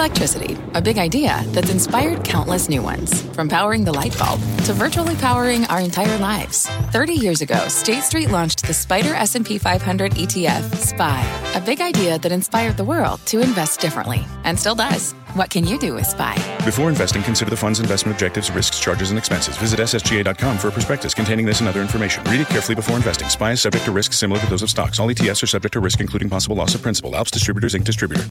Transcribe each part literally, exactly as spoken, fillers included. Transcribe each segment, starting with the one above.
Electricity, a big idea that's inspired countless new ones. From powering the light bulb to virtually powering our entire lives. thirty years ago, State Street launched the Spider S and P five hundred E T F, S P Y, a big idea that inspired the world to invest differently, and still does. What can you do with S P Y? Before investing, consider the fund's investment objectives, risks, charges, and expenses. Visit S S G A dot com for a prospectus containing this and other information. Read it carefully before investing. S P Y is subject to risks similar to those of stocks. All E T Fs are subject to risk, including possible loss of principal. Alps Distributors, Incorporated Distributor.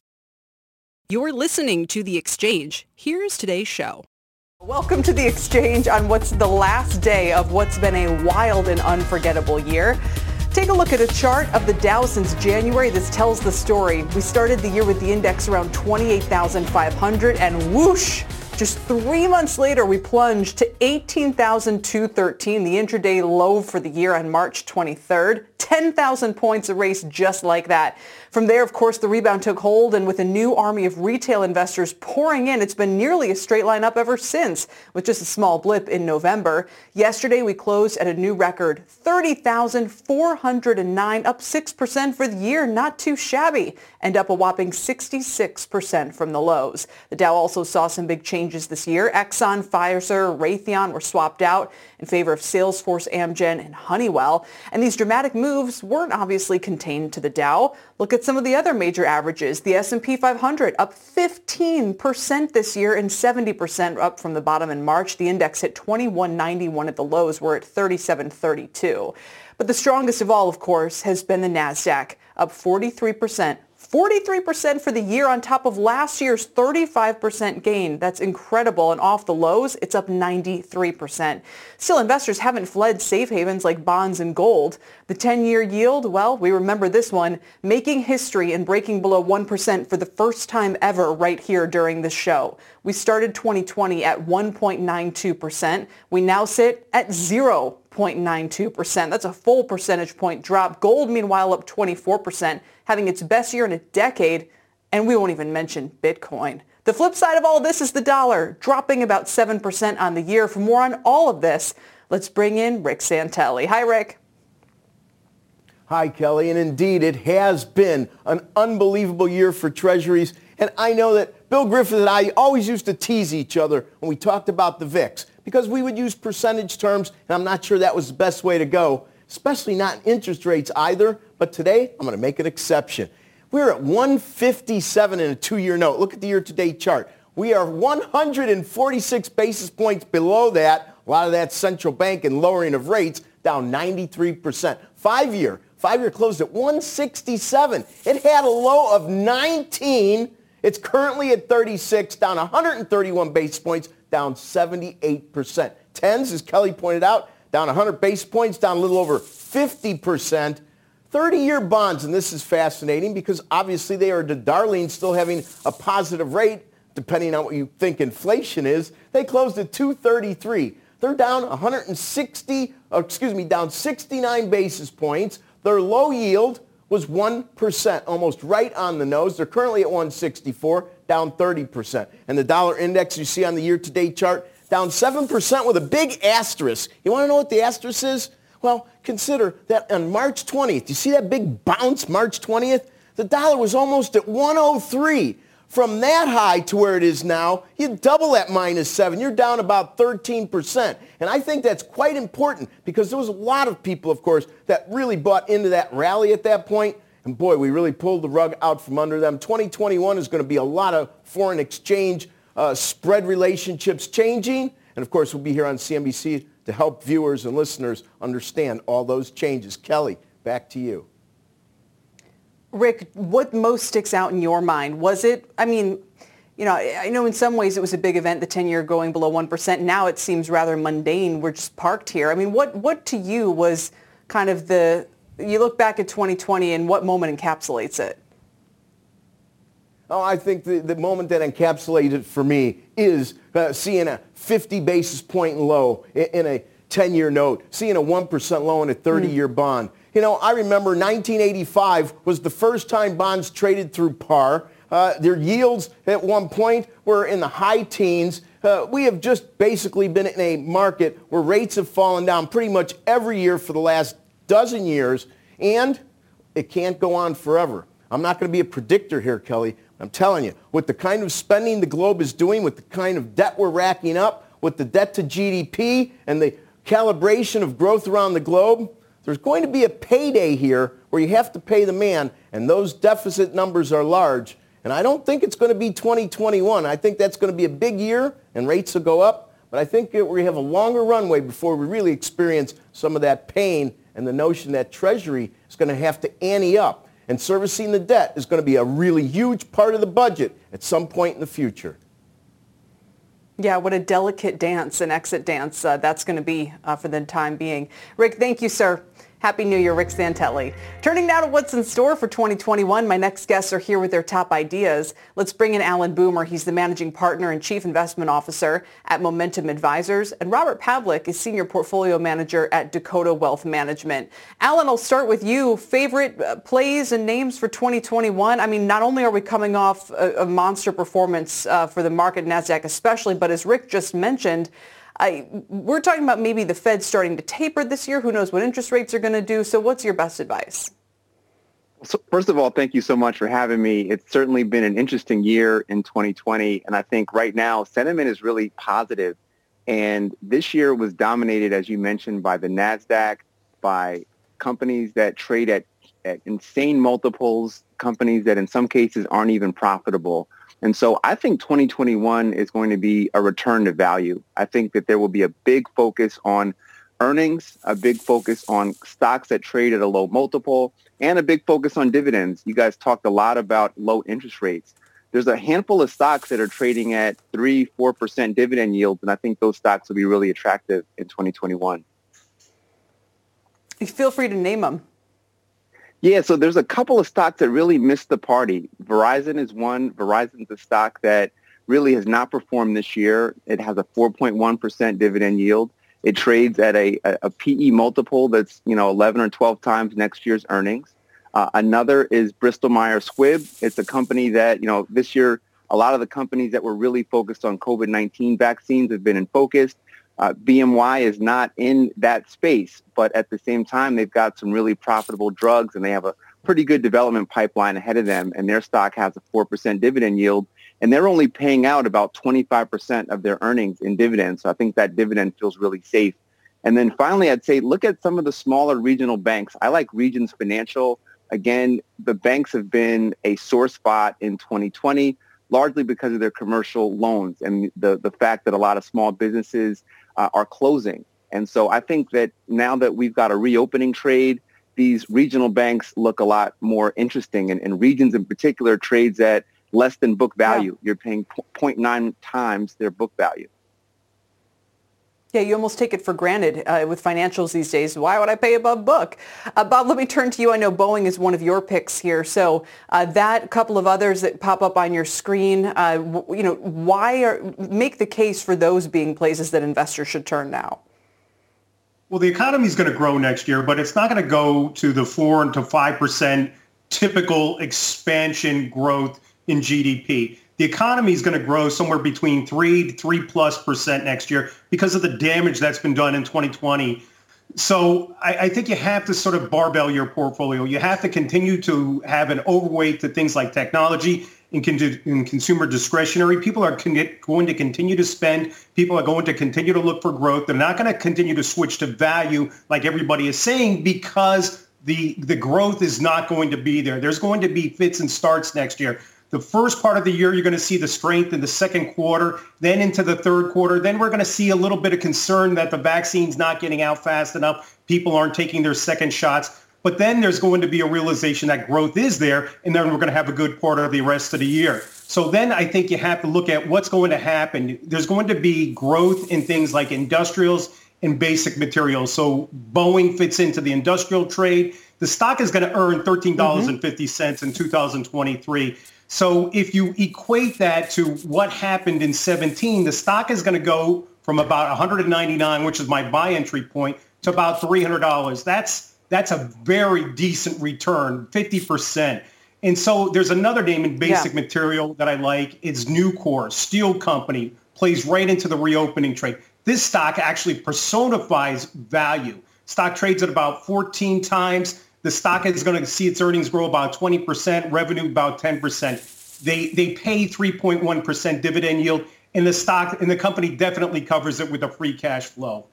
You're listening to The Exchange. Here's today's show. Welcome to The Exchange on what's the last day of what's been a wild and unforgettable year. Take a look at a chart of the Dow since January. This tells the story. We started the year with the index around twenty-eight thousand five hundred and whoosh, just three months later, we plunged to eighteen thousand two hundred thirteen, the intraday low for the year on March twenty-third. ten thousand points erased just like that. From there, of course, the rebound took hold, and with a new army of retail investors pouring in, it's been nearly a straight line up ever since, with just a small blip in November. Yesterday, we closed at a new record, thirty thousand four hundred nine, up six percent for the year, not too shabby, and up a whopping sixty-six percent from the lows. The Dow also saw some big changes this year. Exxon, Pfizer, Raytheon were swapped out in favor of Salesforce, Amgen, and Honeywell. And these dramatic moves weren't obviously contained to the Dow. Look at some of the other major averages. The S and P five hundred up fifteen percent this year and seventy percent up from the bottom in March. The index hit twenty-one ninety-one at the lows. We're at thirty-seven thirty-two. But the strongest of all, of course, has been the NASDAQ, up forty-three percent. forty-three percent for the year on top of last year's thirty-five percent gain. That's incredible. And off the lows, it's up ninety-three percent. Still, investors haven't fled safe havens like bonds and gold. The ten-year yield, well, we remember this one, making history and breaking below one percent for the first time ever right here during this show. We started twenty twenty at one point nine two percent. We now sit at zero point nine two percent. That's a full percentage point drop. Gold, meanwhile, up twenty-four percent, having its best year in a decade, and we won't even mention Bitcoin. The flip side of all of this is the dollar, dropping about seven percent on the year. For more on all of this, let's bring in Rick Santelli. Hi, Rick. Hi, Kelly, and indeed, it has been an unbelievable year for Treasuries, and I know that Bill Griffith and I always used to tease each other when we talked about the V I X, because we would use percentage terms, and I'm not sure that was the best way to go, especially not in interest rates either. But today, I'm going to make an exception. We're at one fifty-seven in a two-year note. Look at the year-to-date chart. We are one hundred forty-six basis points below that. A lot of that central bank and lowering of rates, down ninety-three percent. Five-year, five-year closed at one sixty-seven. It had a low of nineteen. It's currently at thirty-six, down one hundred thirty-one basis points, down seventy-eight percent. Tens, as Kelly pointed out, down one hundred basis points, down a little over fifty percent. thirty-year bonds, and this is fascinating because obviously they are the darlings, still having a positive rate, depending on what you think inflation is. They closed at two thirty-three. They're down one hundred sixty, or excuse me, down sixty-nine basis points. Their low yield was one percent, almost right on the nose. They're currently at one sixty-four, down thirty percent. And the dollar index you see on the year-to-date chart, down seven percent with a big asterisk. You want to know what the asterisk is? Well, consider that on March twentieth, you see that big bounce March twentieth? The dollar was almost at one oh three. From that high to where it is now, you double that minus seven. You're down about thirteen percent. And I think that's quite important because there was a lot of people, of course, that really bought into that rally at that point. And boy, we really pulled the rug out from under them. twenty twenty-one is going to be a lot of foreign exchange uh, spread relationships changing. And of course, we'll be here on C N B C to help viewers and listeners understand all those changes. Kelly, back to you. Rick, what most sticks out in your mind? Was it, I mean, you know, I know in some ways it was a big event, the ten-year going below one percent. Now it seems rather mundane. We're just parked here. I mean, what, what to you was kind of the, you look back at twenty twenty and what moment encapsulates it? Oh, I think the, the moment that encapsulated it for me is uh, seeing a fifty basis point low in, in a ten-year note, seeing a one percent low in a thirty-year mm. bond. You know, I remember nineteen eighty-five was the first time bonds traded through par. Uh, their yields at one point were in the high teens. Uh, we have just basically been in a market where rates have fallen down pretty much every year for the last dozen years, and it can't go on forever. I'm not going to be a predictor here, Kelly, I'm telling you, with the kind of spending the globe is doing, with the kind of debt we're racking up, with the debt to G D P and the calibration of growth around the globe, there's going to be a payday here where you have to pay the man, and those deficit numbers are large. And I don't think it's going to be twenty twenty-one. I think that's going to be a big year, and rates will go up. But I think that we have a longer runway before we really experience some of that pain and the notion that Treasury is going to have to ante up. And servicing the debt is going to be a really huge part of the budget at some point in the future. Yeah, what a delicate dance, an exit dance uh, that's going to be uh, for the time being. Rick, thank you, sir. Happy New Year, Rick Santelli. Turning now to what's in store for twenty twenty-one. My next guests are here with their top ideas. Let's bring in Alan Boomer. He's the managing partner and chief investment officer at Momentum Advisors. And Robert Pavlik is senior portfolio manager at Dakota Wealth Management. Alan, I'll start with you. Favorite uh, plays and names for twenty twenty-one? I mean, not only are we coming off a, a monster performance uh, for the market, NASDAQ especially, but as Rick just mentioned, I, we're talking about maybe the Fed starting to taper this year. Who knows what interest rates are going to do? So what's your best advice? So first of all, thank you so much for having me. It's certainly been an interesting year in twenty twenty. And I think right now sentiment is really positive. And this year was dominated, as you mentioned, by the NASDAQ, by companies that trade at, at insane multiples, companies that in some cases aren't even profitable. And so I think twenty twenty-one is going to be a return to value. I think that there will be a big focus on earnings, a big focus on stocks that trade at a low multiple, and a big focus on dividends. You guys talked a lot about low interest rates. There's a handful of stocks that are trading at three, four percent dividend yields, and I think those stocks will be really attractive in twenty twenty-one. Feel free to name them. Yeah, so there's a couple of stocks that really missed the party. Verizon is one. Verizon's a stock that really has not performed this year. It has a four point one percent dividend yield. It trades at a, a, a P E multiple that's, you know, eleven or twelve times next year's earnings. Uh, another is Bristol Myers Squibb. It's a company that, you know, this year, a lot of the companies that were really focused on COVID nineteen vaccines have been in focus. Uh, B M Y is not in that space, but at the same time, they've got some really profitable drugs, and they have a pretty good development pipeline ahead of them, and their stock has a four percent dividend yield, and they're only paying out about twenty-five percent of their earnings in dividends, so I think that dividend feels really safe. And then finally, I'd say look at some of the smaller regional banks. I like Regions Financial. Again, the banks have been a sore spot in twenty twenty, largely because of their commercial loans and the, the fact that a lot of small businesses Uh, are closing. And so I think that now that we've got a reopening trade, these regional banks look a lot more interesting. And, and Regions in particular trades at less than book value. Yeah. You're paying zero point nine times their book value. Yeah, you almost take it for granted uh, with financials these days. Why would I pay above book? Uh, Bob, let me turn to you. I know Boeing is one of your picks here. So uh, that couple of others that pop up on your screen, uh, w- you know, why are, make the case for those being places that investors should turn now? Well, the economy is going to grow next year, but it's not going to go to the four to five percent typical expansion growth in G D P. The economy is going to grow somewhere between three to three plus percent next year because of the damage that's been done in twenty twenty. So I, I think you have to sort of barbell your portfolio. You have to continue to have an overweight to things like technology and, con- and consumer discretionary. People are con- going to continue to spend. People are going to continue to look for growth. They're not going to continue to switch to value like everybody is saying because the the growth is not going to be there. There's going to be fits and starts next year. The first part of the year, you're going to see the strength in the second quarter, then into the third quarter. Then we're going to see a little bit of concern that the vaccine's not getting out fast enough. People aren't taking their second shots. But then there's going to be a realization that growth is there, and then we're going to have a good part of the rest of the year. So then I think you have to look at what's going to happen. There's going to be growth in things like industrials and basic materials. So Boeing fits into the industrial trade. The stock is going to earn thirteen dollars and fifty cents mm-hmm. in two thousand twenty-three. So if you equate that to what happened in seventeen, the stock is going to go from about one hundred ninety-nine, which is my buy entry point, to about three hundred dollars. That's that's a very decent return, fifty percent. And so there's another name in basic yeah. material that I like. It's Nucor, steel company, plays right into the reopening trade. This stock actually personifies value. Stock trades at about fourteen times. The stock is going to see its earnings grow about twenty percent, revenue about ten percent. They they pay three point one percent dividend yield, and the stock and the company definitely covers it with a free cash flow.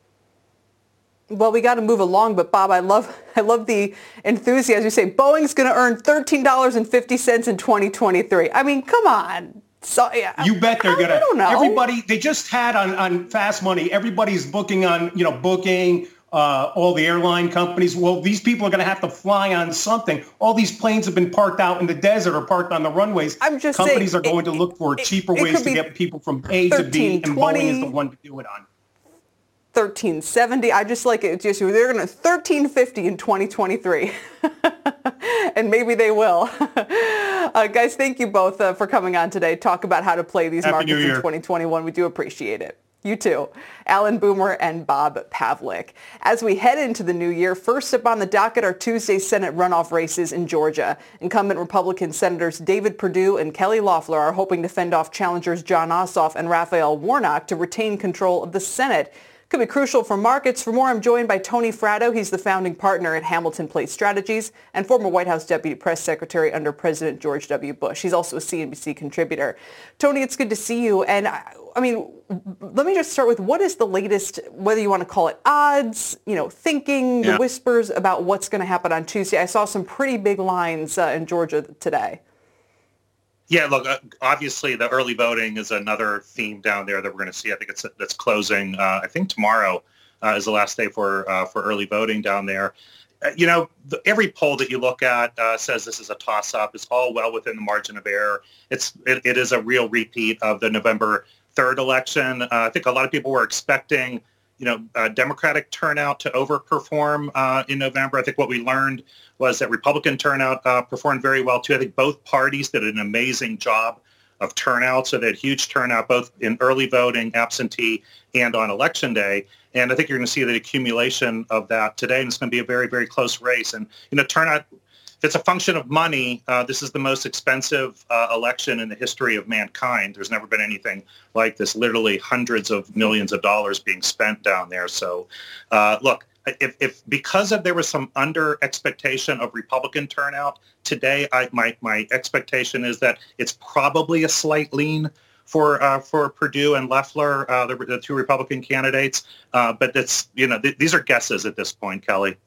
Well, we got to move along, but Bob, I love I love the enthusiasm. You say Boeing's going to earn thirteen dollars and fifty cents in twenty twenty-three. I mean, come on. So yeah, you bet they're going to. I don't know. Everybody, they just had on, on Fast Money, everybody's booking on, you know, Booking, uh, all the airline companies. Well, these people are going to have to fly on something. All these planes have been parked out in the desert or parked on the runways. I'm just Companies saying, are going it, to look for it, cheaper it ways to get people from A to B, and Boeing is the one to do it on. thirteen seventy. I just like it. Just they're going to thirteen fifty in twenty twenty-three, and maybe they will. uh, guys, thank you both uh, for coming on today. Talk about how to play these Happy markets in twenty twenty-one. We do appreciate it. You too. Alan Boomer and Bob Pavlik. As we head into the new year, first up on the docket are Tuesday's Senate runoff races in Georgia. Incumbent Republican Senators David Perdue and Kelly Loeffler are hoping to fend off challengers Jon Ossoff and Raphael Warnock to retain control of the Senate. Could be crucial for markets. For more, I'm joined by Tony Fratto. He's the founding partner at Hamilton Place Strategies and former White House Deputy Press Secretary under President George W. Bush. He's also a C N B C contributor. Tony, it's good to see you. And I, I mean, let me just start with what is the latest, whether you want to call it odds, you know, thinking, yeah. the whispers about what's going to happen on Tuesday. I saw some pretty big lines uh, in Georgia today. Yeah, look, obviously the early voting is another theme down there that we're going to see. I think it's that's closing. Uh, I think tomorrow uh, is the last day for uh, for early voting down there. Uh, you know, the, every poll that you look at uh, says this is a toss-up. It's all well within the margin of error. It's it, it is a real repeat of the November third election. Uh, I think a lot of people were expecting, you know, uh, Democratic turnout to overperform uh, in November. I think what we learned was that Republican turnout uh, performed very well, too. I think both parties did an amazing job of turnout. So they had huge turnout, both in early voting, absentee, and on Election Day. And I think you're going to see the accumulation of that today. And it's going to be a very, very close race. And, you know, turnout, if it's a function of money, uh, this is the most expensive uh, election in the history of mankind. There's never been anything like this, literally hundreds of millions of dollars being spent down there. So, uh, look, if, if because of there was some under expectation of Republican turnout today, I, my, my expectation is that it's probably a slight lean for uh, for Perdue and Loeffler, uh, the, the two Republican candidates. Uh, but that's, you know, th- these are guesses at this point, Kelly.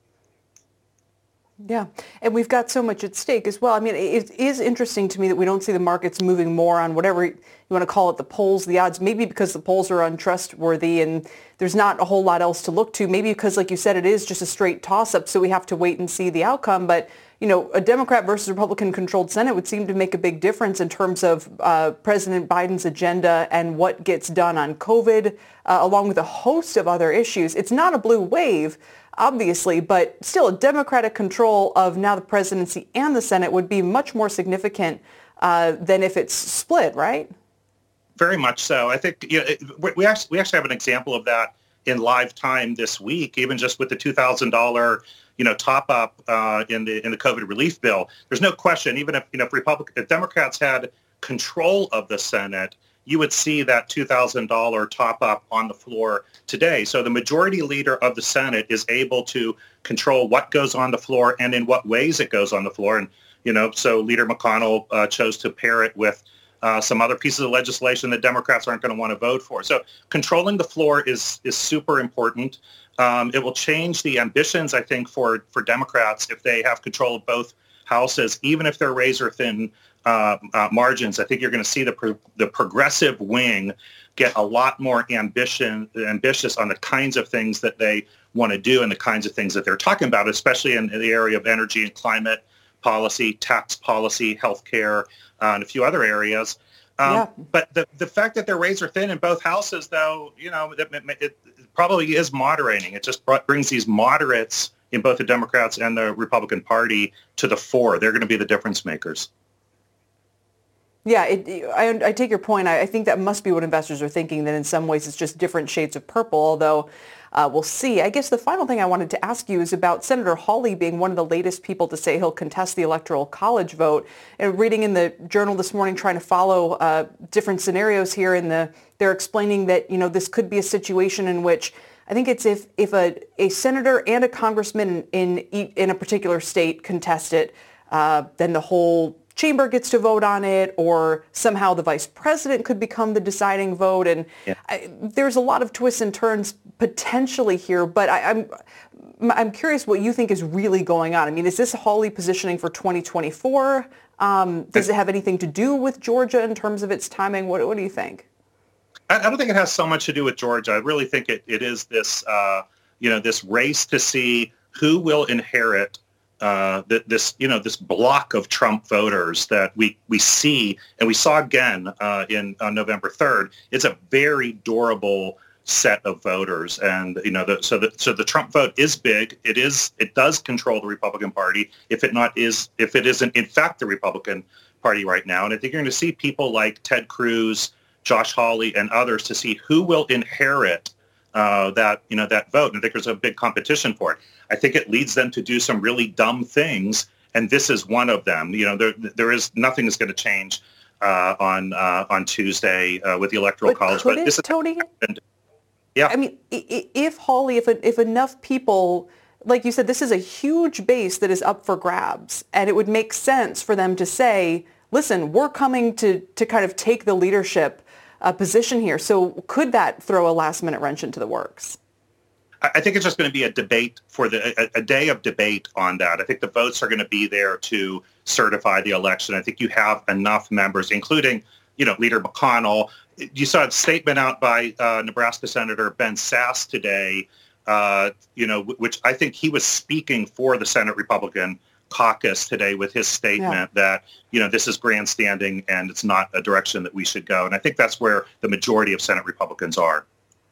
Yeah, and we've got so much at stake as well. I mean, it is interesting to me that we don't see the markets moving more on whatever you want to call it, the polls, the odds, maybe because the polls are untrustworthy and there's not a whole lot else to look to. Maybe because, like you said, it is just a straight toss-up, so we have to wait and see the outcome. But, you know, a Democrat versus Republican-controlled Senate would seem to make a big difference in terms of uh, President Biden's agenda and what gets done on COVID, uh, along with a host of other issues. It's not a blue wave, obviously, but still a Democratic control of now the presidency and the Senate would be much more significant uh, than if it's split, right? Very much so. I think, you know, we actually we actually have an example of that in live time this week, even just with the two thousand dollars, you know, top up uh, in the in the COVID relief bill. There's no question, even if, you know, if Republican if Democrats had control of the Senate, you would see that two thousand dollars top up on the floor today. So the majority leader of the Senate is able to control what goes on the floor and in what ways it goes on the floor. And, you know, so Leader McConnell uh, chose to pair it with uh, some other pieces of legislation that Democrats aren't going to want to vote for. So controlling the floor is is super important. Um, it will change the ambitions, I think, for, for Democrats if they have control of both houses, even if they're razor thin Uh, uh, margins. I think you're going to see the pro- the progressive wing get a lot more ambition, ambitious on the kinds of things that they want to do and the kinds of things that they're talking about, especially in, in the area of energy and climate policy, tax policy, healthcare, uh, and a few other areas. Um, yeah. But the the fact that they're razor thin in both houses, though, you know, it, it, it probably is moderating. It just brought, brings these moderates in both the Democrats and the Republican Party to the fore. They're going to be the difference makers. Yeah, it, I, I take your point. I, I think that must be what investors are thinking, that in some ways it's just different shades of purple, although uh, we'll see. I guess the final thing I wanted to ask you is about Senator Hawley being one of the latest people to say he'll contest the Electoral College vote. And reading in the Journal this morning, trying to follow uh, different scenarios here, in the they're explaining that, you know, this could be a situation in which I think it's if, if a, a senator and a congressman in, in, in a particular state contest it, uh, then the whole chamber gets to vote on it, or somehow the vice president could become the deciding vote. And yeah. I, there's a lot of twists and turns potentially here, but I, I'm I'm curious what you think is really going on. I mean, is this Hawley positioning for twenty twenty-four? Um, does it have anything to do with Georgia in terms of its timing? What, what do you think? I, I don't think it has so much to do with Georgia. I really think it, it is this, uh, you know, this race to see who will inherit uh, th- this, you know, this block of Trump voters that we, we see, and we saw again uh, in on November third. It's a very durable set of voters, and you know, the, so the so the Trump vote is big. It is it does control the Republican Party. If it not is if it isn't in fact the Republican Party right now, and I think you're going to see people like Ted Cruz, Josh Hawley, and others to see who will inherit uh, that you know that vote. And I think there's a big competition for it. I think it leads them to do some really dumb things, and this is one of them. You know, there there is nothing is going to change uh, on uh, on Tuesday uh, with the Electoral but College, but it, this is Tony. Happened. Yeah. I mean, if Hawley, if if enough people, like you said, this is a huge base that is up for grabs, and it would make sense for them to say, listen, we're coming to, to kind of take the leadership uh, position here. So could that throw a last minute wrench into the works? I think it's just going to be a debate for the a, a day of debate on that. I think the votes are going to be there to certify the election. I think you have enough members, including, you know, Leader McConnell. You saw a statement out by uh, Nebraska Senator Ben Sasse today, uh, you know, w- which I think he was speaking for the Senate Republican caucus today with his statement yeah. that, you know, this is grandstanding and it's not a direction that we should go. And I think that's where the majority of Senate Republicans are.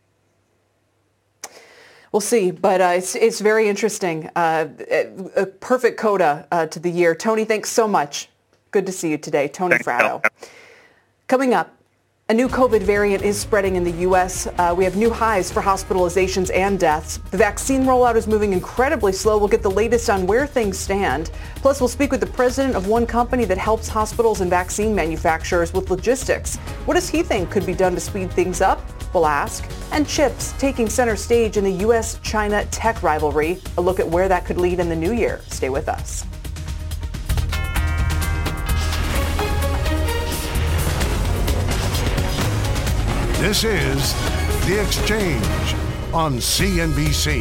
We'll see, but uh, it's it's very interesting. Uh, a, a perfect coda uh, to the year. Tony, thanks so much. Good to see you today. Tony Thanks, Fratto. Bill. Coming up, a new COVID variant is spreading in the U S. Uh, we have new highs for hospitalizations and deaths. The vaccine rollout is moving incredibly slow. We'll get the latest on where things stand. Plus, we'll speak with the president of one company that helps hospitals and vaccine manufacturers with logistics. What does he think could be done to speed things up? We'll ask. And chips taking center stage in the U S China tech rivalry. A look at where that could lead in the new year. Stay with us. This is The Exchange on C N B C.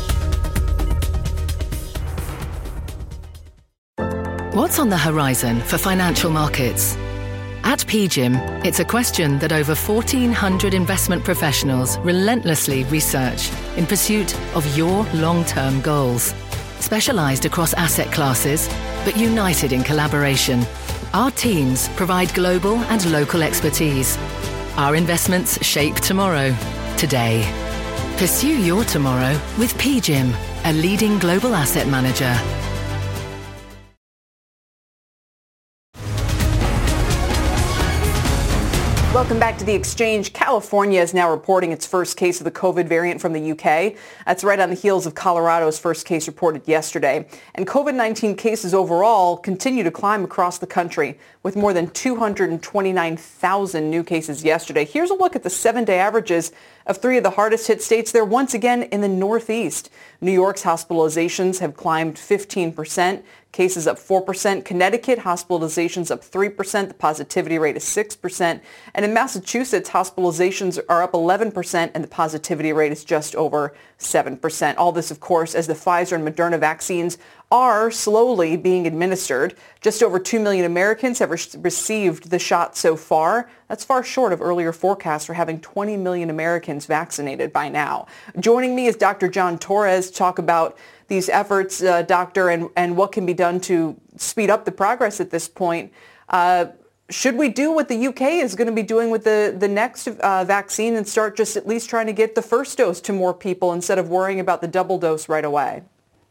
What's on the horizon for financial markets? At P G I M, it's a question that over fourteen hundred investment professionals relentlessly research in pursuit of your long-term goals. Specialized across asset classes, but united in collaboration, our teams provide global and local expertise. Our investments shape tomorrow, today. Pursue your tomorrow with P G I M, a leading global asset manager. Welcome back to The Exchange. California is now reporting its first case of the COVID variant from the U K. That's right on the heels of Colorado's first case reported yesterday. And COVID nineteen cases overall continue to climb across the country with more than two hundred twenty-nine thousand new cases yesterday. Here's a look at the seven-day averages of three of the hardest hit states. They're once again in the Northeast. New York's hospitalizations have climbed fifteen percent. Cases up four percent. Connecticut, hospitalizations up three percent. The positivity rate is six percent. And in Massachusetts, hospitalizations are up eleven percent and the positivity rate is just over seven percent. All this, of course, as the Pfizer and Moderna vaccines are slowly being administered. Just over two million Americans have re- received the shot so far. That's far short of earlier forecasts for having twenty million Americans vaccinated by now. Joining me is Doctor John Torres to talk about these efforts, uh, Doctor, and, and what can be done to speed up the progress at this point. Uh, should we do what the U K is going to be doing with the, the next uh, vaccine and start just at least trying to get the first dose to more people instead of worrying about the double dose right away?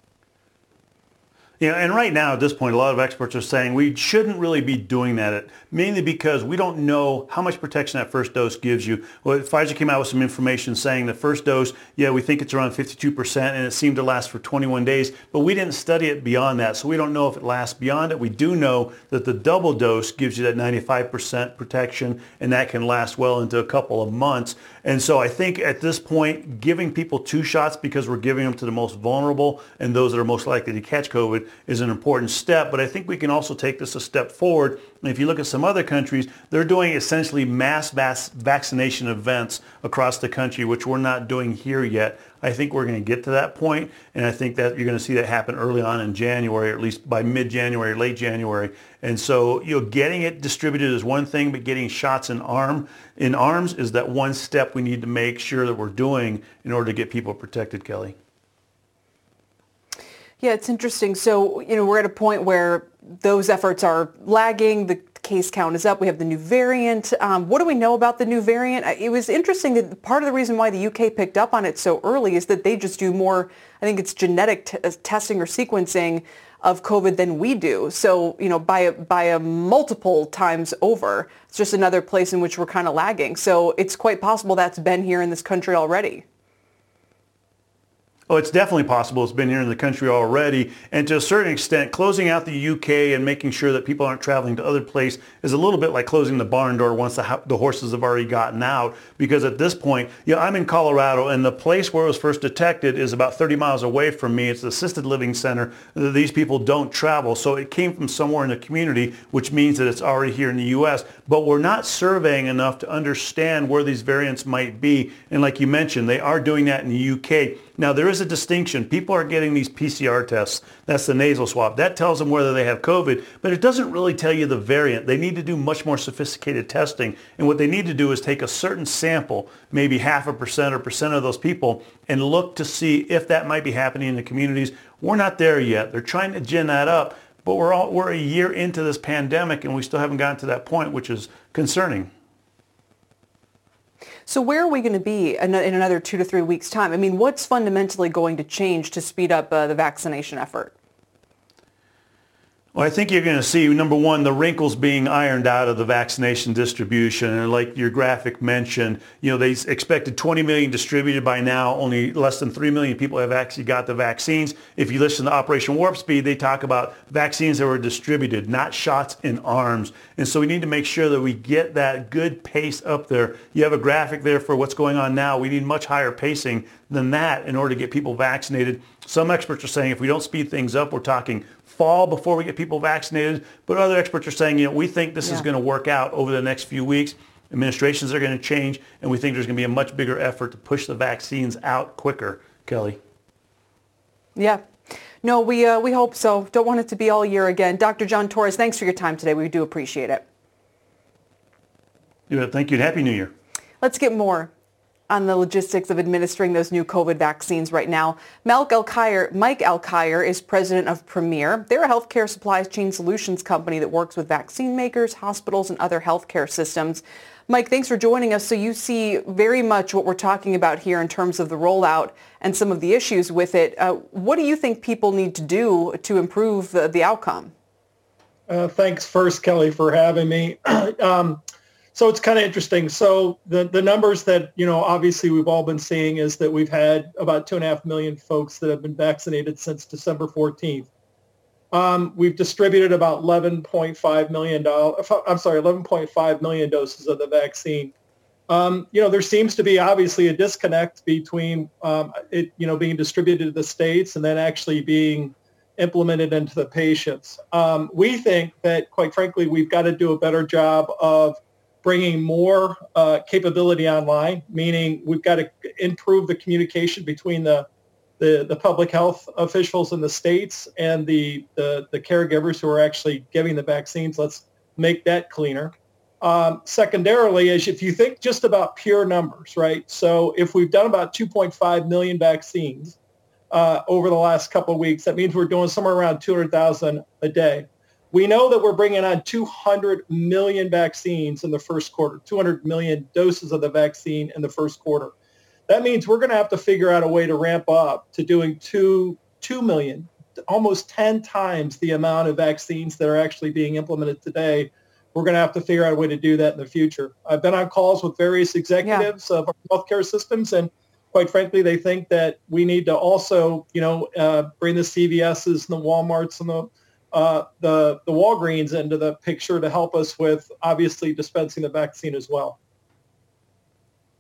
Yeah, and right now at this point, a lot of experts are saying we shouldn't really be doing that, mainly because we don't know how much protection that first dose gives you. Well, Pfizer came out with some information saying the first dose, yeah, we think it's around fifty-two percent, and it seemed to last for twenty-one days, but we didn't study it beyond that, so we don't know if it lasts beyond it. We do know that the double dose gives you that ninety-five percent protection, and that can last well into a couple of months. And so I think at this point, giving people two shots because we're giving them to the most vulnerable and those that are most likely to catch COVID it is an important step, but I think we can also take this a step forward. And if you look at some other countries, they're doing essentially mass vac- vaccination events across the country, which we're not doing here yet. I think we're going to get to that point, and I think that you're going to see that happen early on in January, or at least by mid-January, late January. And so, you know, getting it distributed is one thing, but getting shots in arm in arms is that one step we need to make sure that we're doing in order to get people protected, Kelly. Yeah, it's interesting. So, you know, we're at a point where those efforts are lagging. The case count is up. We have the new variant. Um, what do we know about the new variant? It was interesting that part of the reason why the U K picked up on it so early is that they just do more, I think it's genetic t- testing or sequencing of COVID than we do. So, you know, by a, by a multiple times over, it's just another place in which we're kind of lagging. So it's quite possible that's been here in this country already. Oh, it's definitely possible. It's been here in the country already. And to a certain extent, closing out the U K and making sure that people aren't traveling to other places is a little bit like closing the barn door once the, ho- the horses have already gotten out. Because at this point, yeah, I'm in Colorado, and the place where it was first detected is about thirty miles away from me. It's an assisted living center. These people don't travel. So it came from somewhere in the community, which means that it's already here in the U S. But we're not surveying enough to understand where these variants might be. And like you mentioned, they are doing that in the U K. Now, there is a distinction. People are getting these P C R tests. That's the nasal swab. That tells them whether they have COVID, but it doesn't really tell you the variant. They need to do much more sophisticated testing. And what they need to do is take a certain sample, maybe half a percent or percent of those people, and look to see if that might be happening in the communities. We're not there yet. They're trying to gin that up, but we're all, we're a year into this pandemic, and we still haven't gotten to that point, which is concerning. So where are we going to be in another two to three weeks' time? I mean, what's fundamentally going to change to speed up uh, the vaccination effort? Well, I think you're going to see, number one, the wrinkles being ironed out of the vaccination distribution. And like your graphic mentioned, you know, they expected twenty million distributed by now. Only less than three million people have actually got the vaccines. If you listen to Operation Warp Speed, they talk about vaccines that were distributed, not shots in arms. And so we need to make sure that we get that good pace up there. You have a graphic there for what's going on now. We need much higher pacing than that in order to get people vaccinated. Some experts are saying if we don't speed things up, we're talking fall before we get people vaccinated. But other experts are saying, you know, we think this yeah. is going to work out over the next few weeks. Administrations are going to change, and we think there's going to be a much bigger effort to push the vaccines out quicker. Kelly. Yeah. No, we uh, we hope so. Don't want it to be all year again. Doctor John Torres, thanks for your time today. We do appreciate it. Yeah, thank you, and Happy New Year. Let's get more on the logistics of administering those new COVID vaccines right now. Mike Alkire, Mike Alkire is president of Premier. They're a healthcare supply chain solutions company that works with vaccine makers, hospitals, and other healthcare systems. Mike, thanks for joining us. So you see very much what we're talking about here in terms of the rollout and some of the issues with it. Uh, what do you think people need to do to improve the, the outcome? Uh, thanks first, Kelly, for having me. um, So it's kind of interesting. So the, the numbers that, you know, obviously we've all been seeing is that we've had about two and a half million folks that have been vaccinated since December fourteenth. Um, we've distributed about eleven point five million dollars, I'm sorry, eleven point five million doses of the vaccine. Um, you know, there seems to be obviously a disconnect between um, it, you know, being distributed to the states and then actually being implemented into the patients. Um, we think that, quite frankly, we've got to do a better job of bringing more uh, capability online, meaning we've got to improve the communication between the, the, the public health officials in the states and the, the, the caregivers who are actually giving the vaccines. Let's make that cleaner. Um, secondarily, is if you think just about pure numbers, right? So if we've done about two point five million vaccines uh, over the last couple of weeks, that means we're doing somewhere around two hundred thousand a day. We know that we're bringing on two hundred million vaccines in the first quarter, two hundred million doses of the vaccine in the first quarter. That means we're going to have to figure out a way to ramp up to doing two, two million, almost ten times the amount of vaccines that are actually being implemented today. We're going to have to figure out a way to do that in the future. I've been on calls with various executives yeah. of our healthcare systems, and quite frankly, they think that we need to also, you know, uh, bring the C V S's and the Walmarts and the Uh, the, the Walgreens into the picture to help us with obviously dispensing the vaccine as well.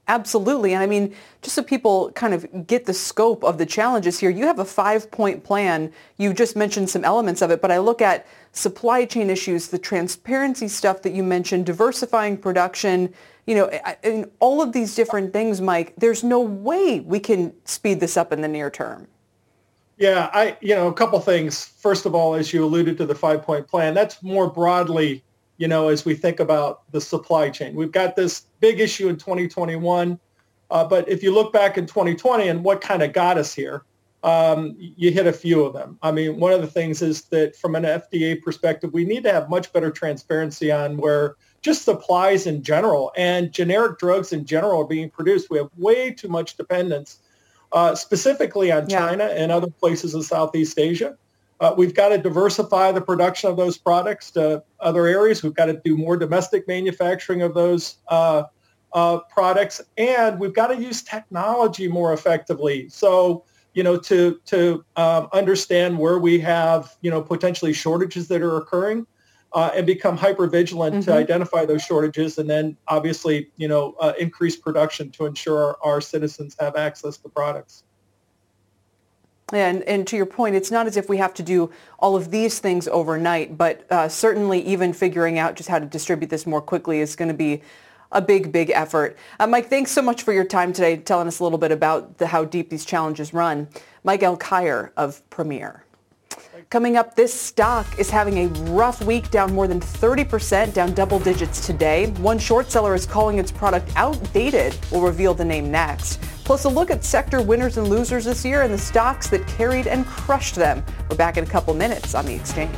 Absolutely. And I mean, just so people kind of get the scope of the challenges here, you have a five-point plan. You just mentioned some elements of it, but I look at supply chain issues, the transparency stuff that you mentioned, diversifying production, you know, and all of these different things, Mike. There's no way we can speed this up in the near term. Yeah, I, you know, a couple things. First of all, as you alluded to the five-point plan, that's more broadly, you know, as we think about the supply chain. We've got this big issue in twenty twenty-one, uh, but if you look back in twenty twenty and what kind of got us here, um, you hit a few of them. I mean, one of the things is that from an F D A perspective, we need to have much better transparency on where just supplies in general and generic drugs in general are being produced. We have way too much dependence, uh, specifically on Yeah. China and other places in Southeast Asia. Uh, we've got to diversify the production of those products to other areas. We've got to do more domestic manufacturing of those uh, uh, products, and we've got to use technology more effectively. So, you know, to to um, understand where we have, you know, potentially shortages that are occurring, uh, and become hyper vigilant Mm-hmm. to identify those shortages, and then obviously, you know, uh, increase production to ensure our, our citizens have access to products. And, and to your point, it's not as if we have to do all of these things overnight, but uh, certainly even figuring out just how to distribute this more quickly is going to be a big, big effort. Uh, Mike, thanks so much for your time today, telling us a little bit about the, how deep these challenges run. Mike Alkire of Premier. Coming up, this stock is having a rough week, down more than thirty percent, down double digits today. One short seller is calling its product outdated. We'll reveal the name next. Plus a look at sector winners and losers this year and the stocks that carried and crushed them. We're back in a couple minutes on The Exchange.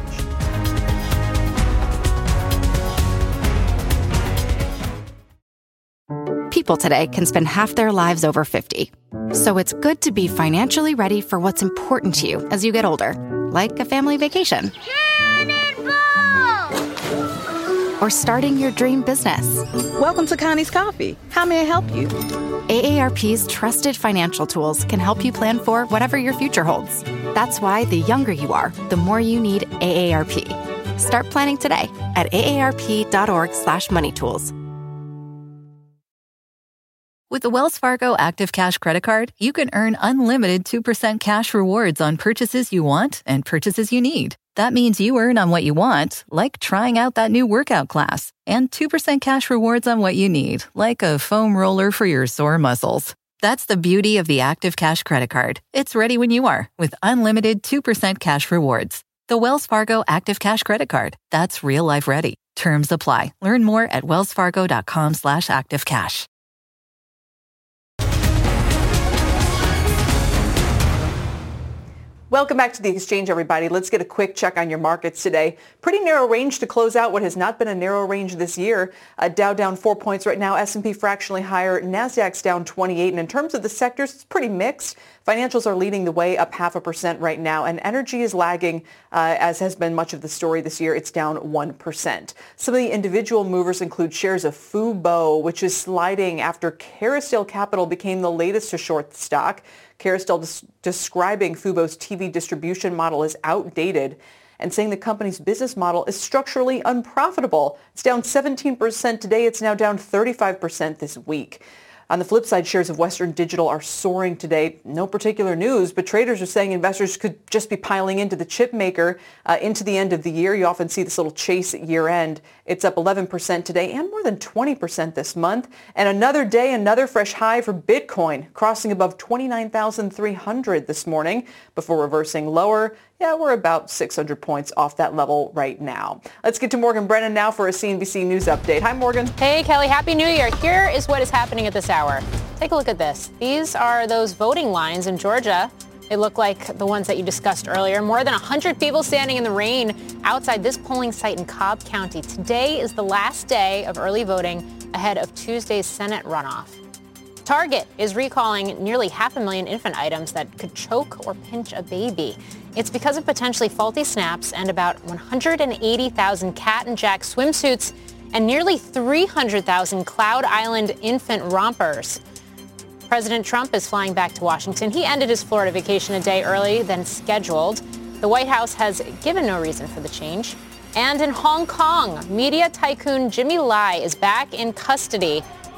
People today can spend half their lives over fifty. So it's good to be financially ready for what's important to you as you get older, like a family vacation. Or starting your dream business. Welcome to Connie's Coffee. How may I help you? A A R P's trusted financial tools can help you plan for whatever your future holds. That's why the younger you are, the more you need A A R P. Start planning today at aarp.org slash money tools. With the Wells Fargo Active Cash Credit Card, you can earn unlimited two percent cash rewards on purchases you want and purchases you need. That means you earn on what you want, like trying out that new workout class, and two percent cash rewards on what you need, like a foam roller for your sore muscles. That's the beauty of the Active Cash Credit Card. It's ready when you are, with unlimited two percent cash rewards. The Wells Fargo Active Cash Credit Card. That's real life ready. Terms apply. Learn more at wellsfargo.com slash activecash. Welcome back to The Exchange, everybody. Let's get a quick check on your markets today. Pretty narrow range to close out what has not been a narrow range this year. Uh, Dow down four points right now, S and P fractionally higher, NASDAQ's down twenty-eight. And in terms of the sectors, it's pretty mixed. Financials are leading the way, up half a percent right now, and energy is lagging, uh, as has been much of the story this year. It's down one percent. Some of the individual movers include shares of Fubo, which is sliding after Carousel Capital became the latest to short the stock. Carousel des- describing Fubo's T V distribution model as outdated and saying the company's business model is structurally unprofitable. It's down seventeen percent today. It's now down thirty-five percent this week. On the flip side, shares of Western Digital are soaring today. No particular news, but traders are saying investors could just be piling into the chip maker uh, into the end of the year. You often see this little chase at year end. It's up eleven percent today and more than twenty percent this month. And another day, another fresh high for Bitcoin, crossing above twenty-nine thousand three hundred this morning before reversing lower. Yeah, we're about six hundred points off that level right now. Let's get to Morgan Brennan now for a C N B C News update. Hi, Morgan. Hey, Kelly. Happy New Year. Here is what is happening at this hour. Take a look at this. These are those voting lines in Georgia. They look like the ones that you discussed earlier. More than one hundred people standing in the rain outside this polling site in Cobb County. Today is the last day of early voting ahead of Tuesday's Senate runoff. Target is recalling nearly half a million infant items that could choke or pinch a baby. It's because of potentially faulty snaps and about one hundred eighty thousand Cat and Jack swimsuits and nearly three hundred thousand Cloud Island infant rompers. President Trump is flying back to Washington. He ended his Florida vacation a day early than scheduled. The White House has given no reason for the change. And in Hong Kong, media tycoon Jimmy Lai is back in custody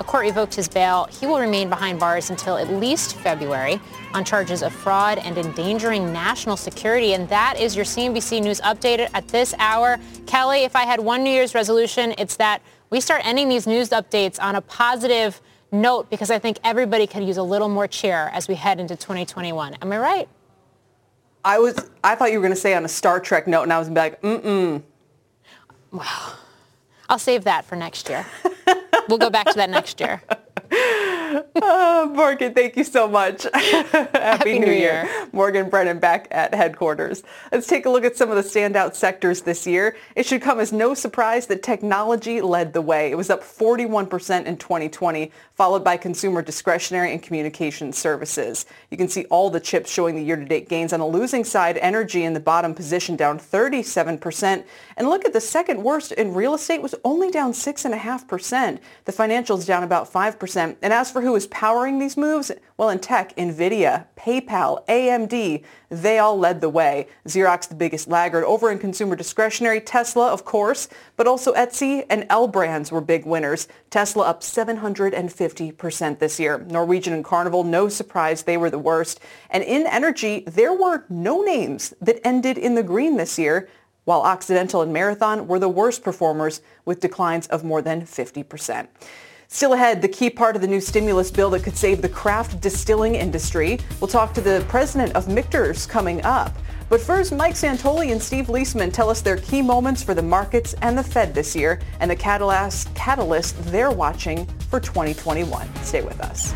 A court revoked his bail. He will remain behind bars until at least February on charges of fraud and endangering national security. And that is your C N B C News update at this hour. Kelly, if I had one New Year's resolution, it's that we start ending these news updates on a positive note, because I think everybody could use a little more cheer as we head into twenty twenty-one. Am I right? I was. I thought you were going to say on a Star Trek note, and I was going to be like, mm-mm. Wow. I'll save that for next year. We'll go back to that next year. Oh, Morgan, thank you so much. Happy, Happy New, New Year. Year. Morgan Brennan back at headquarters. Let's take a look at some of the standout sectors this year. It should come as no surprise that technology led the way. It was up forty-one percent in twenty twenty, followed by consumer discretionary and communication services. You can see all the chips showing the year-to-date gains. On the losing side, energy in the bottom position down thirty-seven percent. And look at the second worst in real estate was only down six point five percent. The financials down about five percent. And as for who is powering these moves, well, in tech, NVIDIA, PayPal, A M D, they all led the way. Xerox, the biggest laggard. Over in consumer discretionary, Tesla, of course, but also Etsy and L Brands were big winners. Tesla up seven hundred fifty percent this year. Norwegian and Carnival, no surprise, they were the worst. And in energy, there were no names that ended in the green this year, while Occidental and Marathon were the worst performers with declines of more than fifty percent. Still ahead, the key part of the new stimulus bill that could save the craft distilling industry. We'll talk to the president of Michter's coming up. But first, Mike Santoli and Steve Leisman tell us their key moments for the markets and the Fed this year and the catalyst, catalyst they're watching for twenty twenty-one. Stay with us.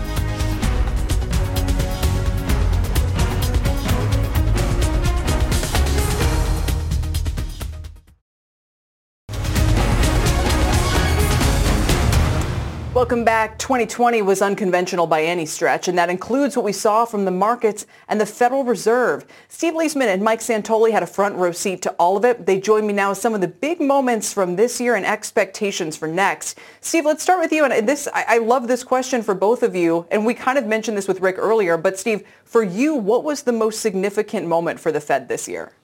Welcome back. twenty twenty was unconventional by any stretch, and that includes what we saw from the markets and the Federal Reserve. Steve Leisman and Mike Santoli had a front row seat to all of it. They join me now with some of the big moments from this year and expectations for next. Steve, let's start with you. And this, I, I love this question for both of you, and we kind of mentioned this with Rick earlier, but Steve, for you, what was the most significant moment for the Fed this year?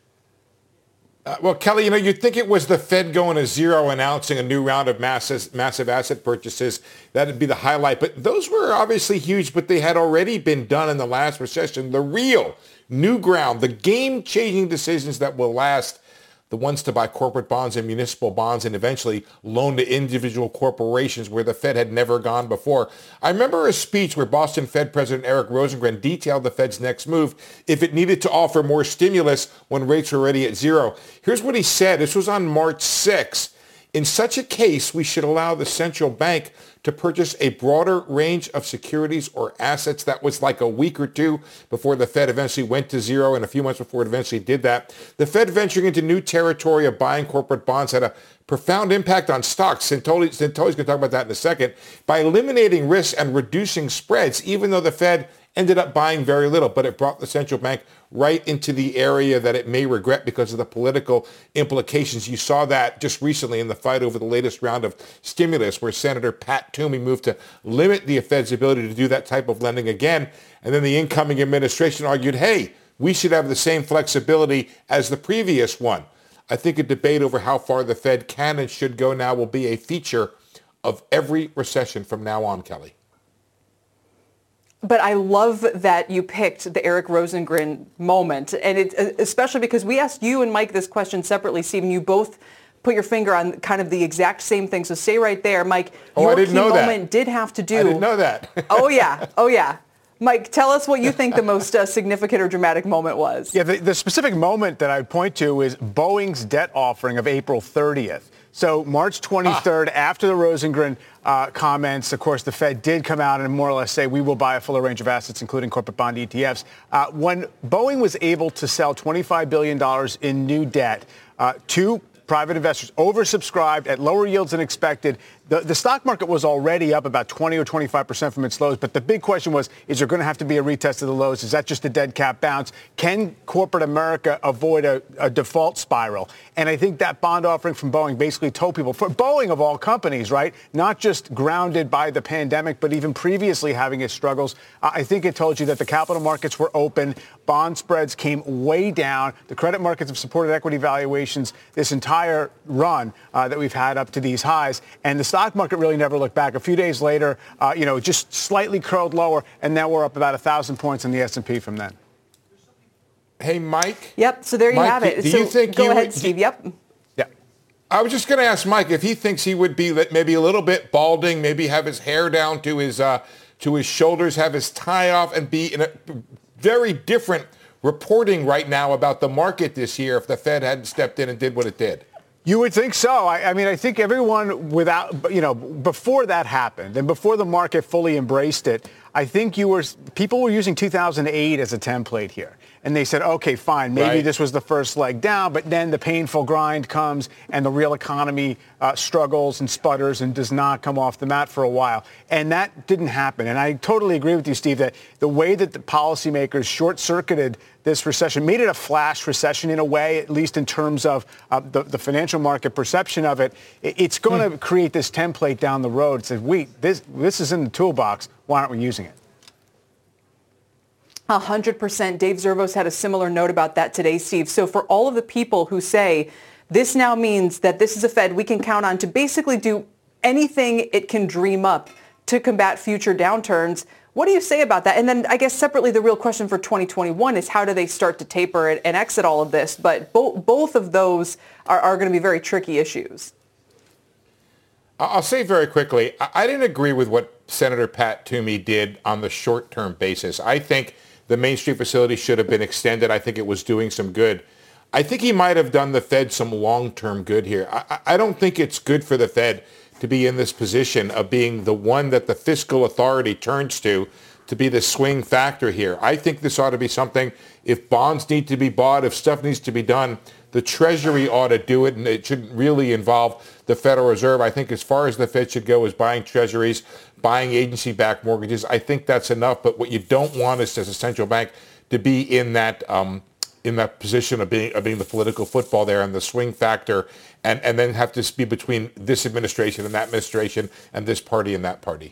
Uh, well, Kelly, you know, you'd think it was the Fed going to zero, announcing a new round of massive, massive asset purchases. That'd be the highlight. But those were obviously huge, but they had already been done in the last recession. The real new ground, the game-changing decisions that will last, the ones to buy corporate bonds and municipal bonds and eventually loan to individual corporations where the Fed had never gone before. I remember a speech where Boston Fed President Eric Rosengren detailed the Fed's next move if it needed to offer more stimulus when rates were already at zero. Here's what he said. This was on March sixth. In such a case, we should allow the central bank to purchase a broader range of securities or assets. That was like a week or two before the Fed eventually went to zero, and a few months before it eventually did that. The Fed venturing into new territory of buying corporate bonds had a profound impact on stocks. Santoli, Santoli's going to talk about that in a second. By eliminating risks and reducing spreads, even though the Fed ended up buying very little, but it brought the central bank right into the area that it may regret because of the political implications. You saw that just recently in the fight over the latest round of stimulus, where Senator Pat Toomey moved to limit the Fed's ability to do that type of lending again. And then the incoming administration argued, hey, we should have the same flexibility as the previous one. I think a debate over how far the Fed can and should go now will be a feature of every recession from now on, Kelly. But I love that you picked the Eric Rosengren moment, and it, especially because we asked you and Mike this question separately, Stephen. You both put your finger on kind of the exact same thing. So stay right there, Mike. Oh, your I didn't key know moment that. did have to do. I didn't know that. oh yeah, oh yeah. Mike, tell us what you think the most uh, significant or dramatic moment was. Yeah, the, the specific moment that I'd point to is Boeing's debt offering of April thirtieth. So March twenty-third, ah. after the Rosengren uh, comments, of course, the Fed did come out and more or less say we will buy a fuller range of assets, including corporate bond E T Fs. Uh, when Boeing was able to sell twenty-five billion dollars in new debt uh, to private investors, oversubscribed at lower yields than expected, The, the stock market was already up about twenty or twenty-five percent from its lows. But the big question was, is there going to have to be a retest of the lows? Is that just a dead cat bounce? Can corporate America avoid a, a default spiral? And I think that bond offering from Boeing basically told people, for Boeing of all companies, right, not just grounded by the pandemic, but even previously having its struggles, uh, I think it told you that the capital markets were open. Bond spreads came way down. The credit markets have supported equity valuations this entire run uh, that we've had up to these highs. And the stock stock market really never looked back. A few days later, uh, you know, just slightly curled lower, and now we're up about one thousand points in the S and P from then. Hey, Mike. Yep, so there you Mike, have it. Do so you think go you ahead, would, Steve. Yep. Yeah. I was just going to ask Mike if he thinks he would be maybe a little bit balding, maybe have his hair down to his uh, to his shoulders, have his tie off, and be in a very different reporting right now about the market this year if the Fed hadn't stepped in and did what it did. You would think so. I, I mean, I think everyone without, you know, before that happened and before the market fully embraced it, I think you were, people were using two thousand eight as a template here. And they said, okay, fine, maybe Right. this was the first leg down, but then the painful grind comes and the real economy uh, struggles and sputters and does not come off the mat for a while. And that didn't happen. And I totally agree with you, Steve, that the way that the policymakers short-circuited this recession, made it a flash recession in a way, at least in terms of uh, the, the financial market perception of it. It's going to hmm. create this template down the road. It says, wait, this, this is in the toolbox. Why aren't we using it? one hundred percent. Dave Zervos had a similar note about that today, Steve. So for all of the people who say this now means that this is a Fed we can count on to basically do anything it can dream up to combat future downturns, what do you say about that? And then I guess separately, the real question for twenty twenty-one is how do they start to taper it and exit all of this? But bo- both of those are, are going to be very tricky issues. I'll say very quickly, I didn't agree with what Senator Pat Toomey did on the short-term basis. I think the Main Street facility should have been extended. I think it was doing some good. I think he might have done the Fed some long-term good here. I, I don't think it's good for the Fed to be in this position of being the one that the fiscal authority turns to to be the swing factor here. I think this ought to be something, if bonds need to be bought, if stuff needs to be done, the Treasury ought to do it, and it shouldn't really involve the Federal Reserve. I think as far as the Fed should go is buying Treasuries, buying agency-backed mortgages. I think that's enough, but what you don't want is as a central bank to be in that um, in that position of being of being the political football there and the swing factor, and, and then have to be between this administration and that administration and this party and that party.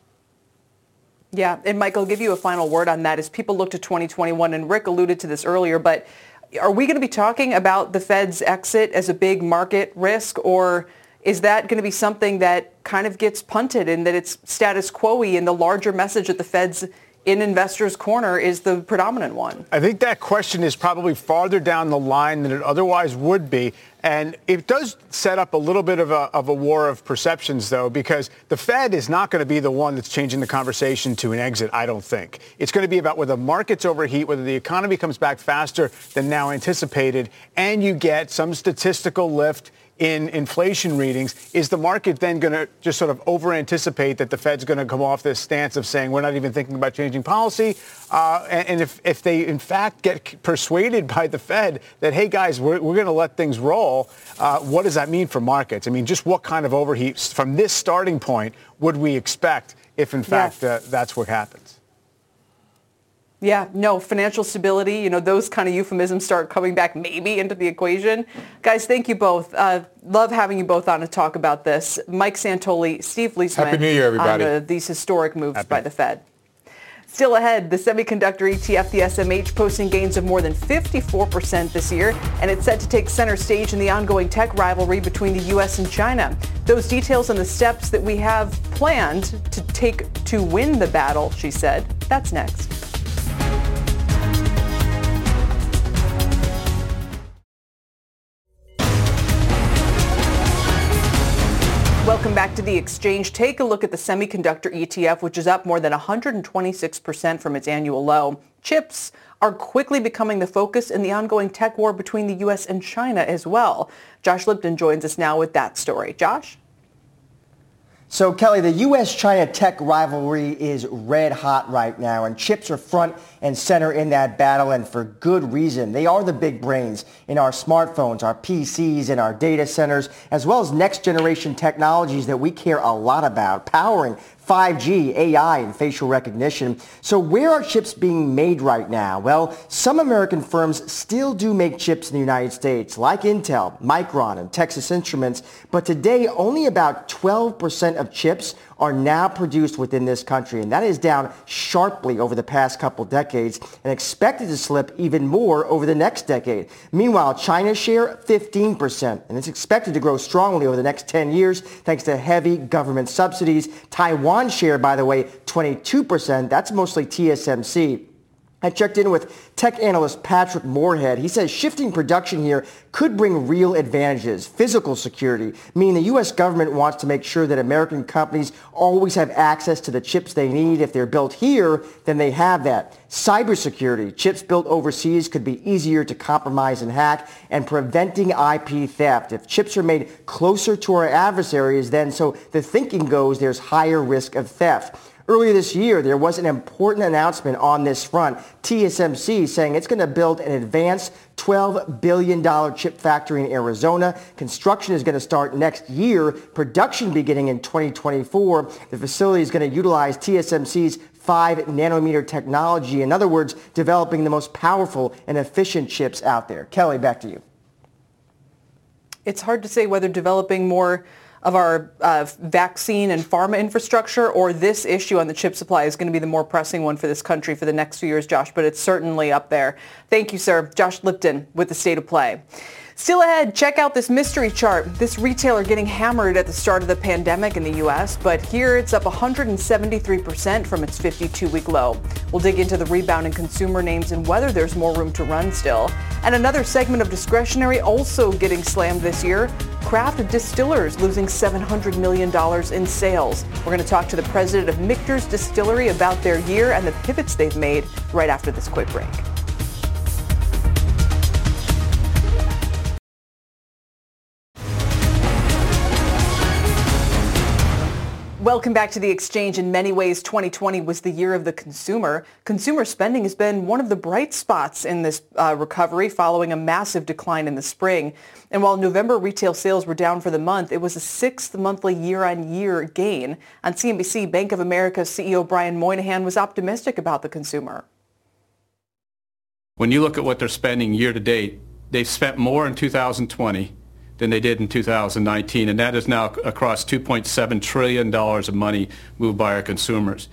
Yeah, and Mike, I'll give you a final word on that as people look to twenty twenty-one, and Rick alluded to this earlier, but are we going to be talking about the Fed's exit as a big market risk, or is that going to be something that kind of gets punted and that it's status quo-y and the larger message that the Fed's in investors' corner is the predominant one? I think that question is probably farther down the line than it otherwise would be. And it does set up a little bit of a, of a war of perceptions, though, because the Fed is not going to be the one that's changing the conversation to an exit, I don't think. It's going to be about whether markets overheat, whether the economy comes back faster than now anticipated, and you get some statistical lift in inflation readings. Is the market then going to just sort of over-anticipate that the Fed's going to come off this stance of saying we're not even thinking about changing policy? Uh, and, and if, if they, in fact, get persuaded by the Fed that, hey, guys, we're, we're going to let things roll, uh, what does that mean for markets? I mean, just what kind of overheat from this starting point would we expect if, in fact, yes. uh, that's what happens? Yeah, no, financial stability, you know, those kind of euphemisms start coming back maybe into the equation. Guys, thank you both. Uh, love having you both on to talk about this. Mike Santoli, Steve Liesman. Happy New Year, everybody. On uh, these historic moves Happy. by the Fed. Still ahead, the semiconductor E T F, the S M H, posting gains of more than fifty-four percent this year, and it's set to take center stage in the ongoing tech rivalry between the U S and China. Those details and the steps that we have planned to take to win the battle, she said. That's next. Welcome back to The Exchange. Take a look at the semiconductor E T F, which is up more than one hundred twenty-six percent from its annual low. Chips are quickly becoming the focus in the ongoing tech war between the U S and China as well. Josh Lipton joins us now with that story. Josh? So, Kelly, the U S China tech rivalry is red hot right now, and chips are front and center in that battle, and for good reason. They are the big brains in our smartphones, our P Cs, and our data centers, as well as next-generation technologies that we care a lot about, powering five G, A I, and facial recognition. So where are chips being made right now? Well, some American firms still do make chips in the United States, like Intel, Micron, and Texas Instruments, but today only about twelve percent of chips are now produced within this country, and that is down sharply over the past couple decades and expected to slip even more over the next decade. Meanwhile, China's share, fifteen percent, and it's expected to grow strongly over the next ten years thanks to heavy government subsidies. Taiwan's share, by the way, twenty-two percent. That's mostly T S M C. I checked in with tech analyst Patrick Moorhead. He says shifting production here could bring real advantages. Physical security, meaning the U S government wants to make sure that American companies always have access to the chips they need. If they're built here, then they have that. Cybersecurity, chips built overseas could be easier to compromise and hack, and preventing I P theft. If chips are made closer to our adversaries, then so the thinking goes, there's higher risk of theft. Earlier this year, there was an important announcement on this front. T S M C saying it's going to build an advanced twelve billion dollars chip factory in Arizona. Construction is going to start next year, production beginning in twenty twenty-four. The facility is going to utilize T S M C's five nanometer technology. In other words, developing the most powerful and efficient chips out there. Kelly, back to you. It's hard to say whether developing more of our uh, vaccine and pharma infrastructure or this issue on the chip supply is going to be the more pressing one for this country for the next few years, Josh, but it's certainly up there. Thank you, sir. Josh Lipton with the State of Play. Still ahead, check out this mystery chart. This retailer getting hammered at the start of the pandemic in the U S, but here it's up one hundred seventy-three percent from its fifty-two week low. We'll dig into the rebound in consumer names and whether there's more room to run still. And another segment of discretionary also getting slammed this year. Craft distillers losing seven hundred million dollars in sales. We're going to talk to the president of Michter's Distillery about their year and the pivots they've made right after this quick break. Welcome back to The Exchange. In many ways, twenty twenty was the year of the consumer. Consumer spending has been one of the bright spots in this uh, recovery following a massive decline in the spring. And while November retail sales were down for the month, it was a sixth monthly year-on-year gain. On C N B C, Bank of America C E O Brian Moynihan was optimistic about the consumer. When you look at what they're spending year to date, they've spent more in two thousand twenty than they did in two thousand nineteen, and that is now across two point seven trillion dollars of money moved by our consumers.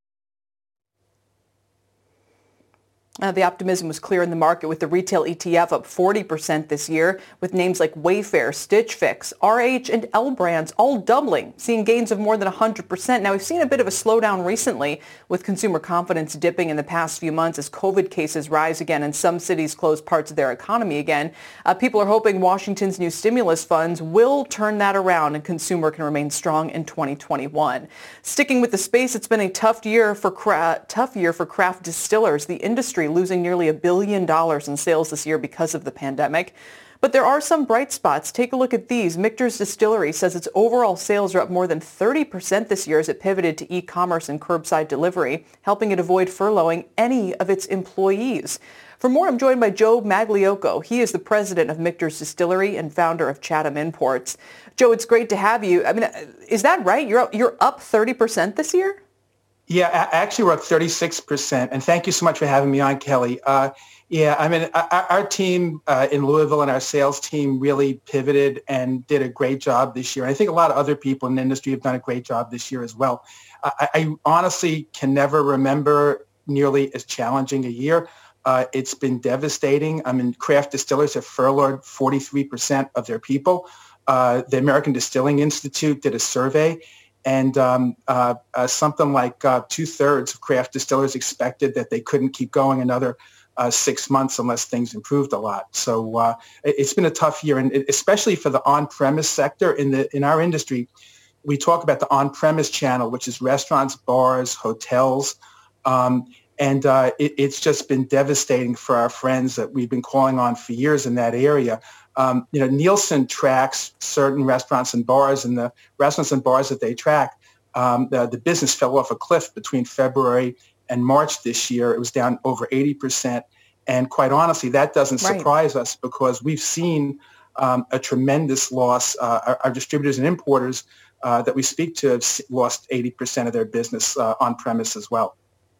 Uh, the optimism was clear in the market with the retail E T F up forty percent this year, with names like Wayfair, Stitch Fix, R H, and L Brands all doubling, seeing gains of more than one hundred percent. Now, we've seen a bit of a slowdown recently with consumer confidence dipping in the past few months as COVID cases rise again and some cities close parts of their economy again. Uh, people are hoping Washington's new stimulus funds will turn that around and consumer can remain strong in twenty twenty-one. Sticking with the space, it's been a tough year for cra- tough year for craft distillers. The industry losing nearly a billion dollars in sales this year because of the pandemic. But there are some bright spots. Take a look at these. Michter's Distillery says its overall sales are up more than thirty percent this year as it pivoted to e-commerce and curbside delivery, helping it avoid furloughing any of its employees. For more, I'm joined by Joe Magliocco. He is the president of Michter's Distillery and founder of Chatham Imports. Joe, it's great to have you. I mean, is that right? You're up, you're up thirty percent this year? Yeah, actually, we're up thirty-six percent. And thank you so much for having me on, Kelly. Uh, yeah, I mean, our, our team uh, in Louisville and our sales team really pivoted and did a great job this year. And I think a lot of other people in the industry have done a great job this year as well. I, I honestly can never remember nearly as challenging a year. Uh, it's been devastating. I mean, craft distillers have furloughed forty-three percent of their people. Uh, the American Distilling Institute did a survey, and um, uh, uh, something like uh, two-thirds of craft distillers expected that they couldn't keep going another uh, six months unless things improved a lot. So uh, it's been a tough year, and especially for the on-premise sector in the in our industry. We talk about the on-premise channel, which is restaurants, bars, hotels, um, and uh, it, it's just been devastating for our friends that we've been calling on for years in that area. Um, you know, Nielsen tracks certain restaurants and bars, and the restaurants and bars that they track, um, the, the business fell off a cliff between February and March this year. It was down over eighty percent. And quite honestly, that doesn't Right. surprise us because we've seen um, a tremendous loss. Uh, our, our distributors and importers uh, that we speak to have lost eighty percent of their business uh, on premise as well.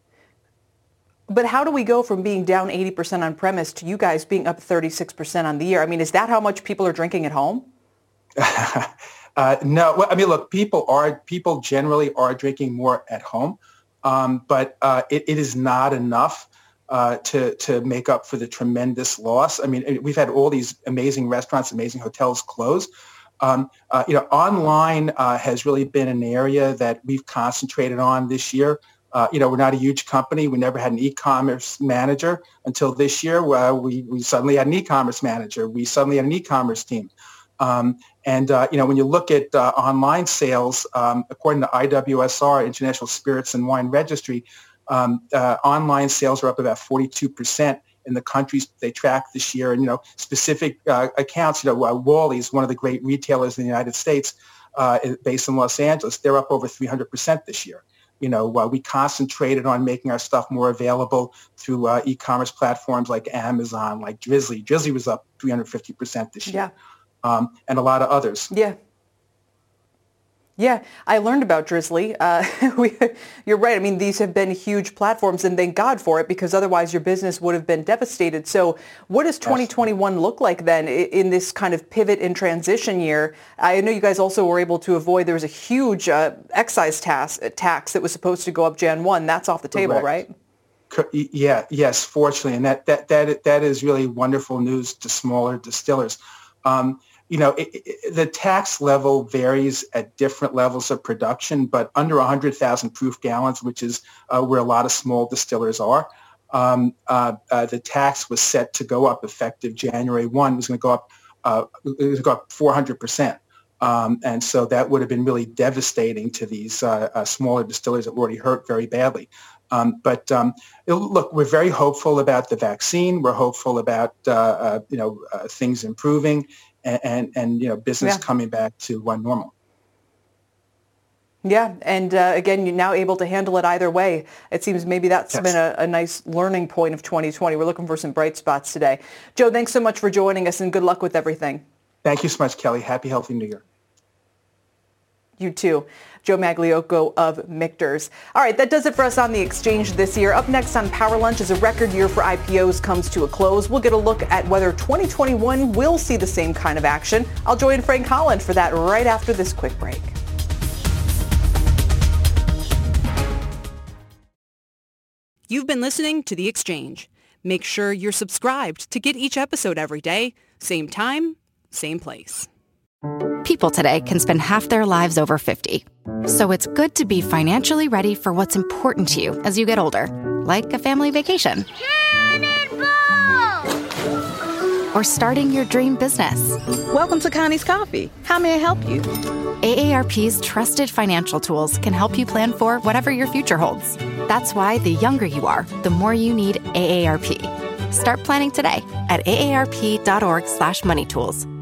But how do we go from being down eighty percent on premise to you guys being up thirty-six percent on the year? I mean, is that how much people are drinking at home? Uh, no, well, I mean, look, people are people generally are drinking more at home, um, but uh, it, it is not enough uh, to to make up for the tremendous loss. I mean, we've had all these amazing restaurants, amazing hotels close. Um, uh, you know, online uh, has really been an area that we've concentrated on this year. Uh, you know, we're not a huge company. We never had an e-commerce manager until this year. Uh, we we suddenly had an e-commerce manager. We suddenly had an e-commerce team. Um, and, uh, you know, when you look at uh, online sales, um, according to I W S R, International Spirits and Wine Registry, um, uh, online sales are up about forty-two percent in the countries they track this year. And, you know, specific uh, accounts, you know, uh, Wally's, one of the great retailers in the United States, uh, based in Los Angeles, they're up over three hundred percent this year. You know, uh, we concentrated on making our stuff more available through uh, e-commerce platforms like Amazon, like Drizzly. Drizzly was up three hundred fifty percent this year. Yeah. Um, and a lot of others. Yeah. Yeah, I learned about Drizzly. Uh, we, you're right. I mean, these have been huge platforms, and thank God for it, because otherwise your business would have been devastated. So what does twenty twenty-one look like then in this kind of pivot and transition year? I know you guys also were able to avoid, there was a huge uh, excise tax, tax that was supposed to go up January first. That's off the table, Correct. right? Yeah, yes, fortunately. And that, that, that, that is really wonderful news to smaller distillers. Um, You know, it, it, the tax level varies at different levels of production, but under one hundred thousand proof gallons, which is uh, where a lot of small distillers are, um, uh, uh, the tax was set to go up effective January first. It was going to go up, uh, it was going to go up four hundred percent. Um, and so that would have been really devastating to these uh, uh, smaller distillers that were already hurt very badly. Um, but um, look, we're very hopeful about the vaccine. We're hopeful about, uh, uh, you know, uh, things improving. And, and, and, you know, business Yeah. coming back to one normal. Yeah, and uh, again, you're now able to handle it either way. It seems maybe that's Yes. been a, a nice learning point of twenty twenty. We're looking for some bright spots today. Joe, thanks so much for joining us, and good luck with everything. Thank you so much, Kelly. Happy, healthy New Year. You too. Joe Magliocco of Michter's. All right, that does it for us on The Exchange this year. Up next on Power Lunch, as a record year for I P Os comes to a close, we'll get a look at whether twenty twenty-one will see the same kind of action. I'll join Frank Holland for that right after this quick break. You've been listening to The Exchange. Make sure you're subscribed to get each episode every day. Same time, same place. People today can spend half their lives over fifty. So it's good to be financially ready for what's important to you as you get older, like a family vacation. Or starting your dream business. Welcome to Connie's Coffee. How may I help you? A A R P's trusted financial tools can help you plan for whatever your future holds. That's why the younger you are, the more you need A A R P. Start planning today at aarp.org slash money tools.